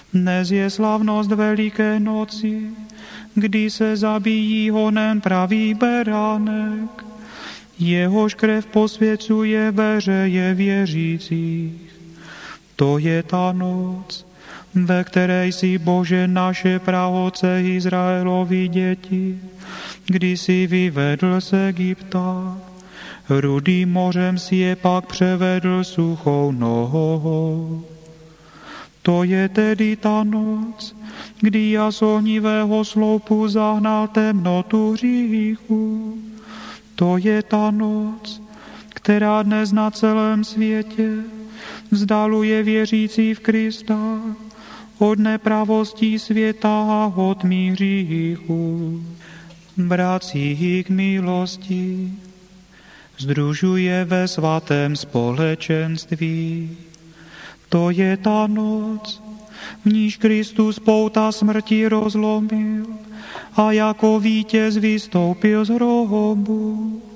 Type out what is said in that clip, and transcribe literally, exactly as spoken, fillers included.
Dnes je slavnost Veliké noci, kdy se zabíjí honem pravý beránek, jehož krev posvěcuje veřeje věřících. To je ta noc, ve které jsi, Bože, naše praotce Izraelovi děti, kdy jsi vyvedl z Egypta. Rudým mořem si je pak převedl suchou nohou. To je tedy ta noc, kdy jas ohnivého sloupu zahnal temnotu hříchu. To je ta noc, která dnes na celém světě vzdaluje věřící v Krista od nepravostí světa a od mých hříchů. Vrací k milosti, sdružuje ve svatém společenství. To je ta noc, v níž Kristus pouta smrti rozlomil a jako vítěz vystoupil z hrobu.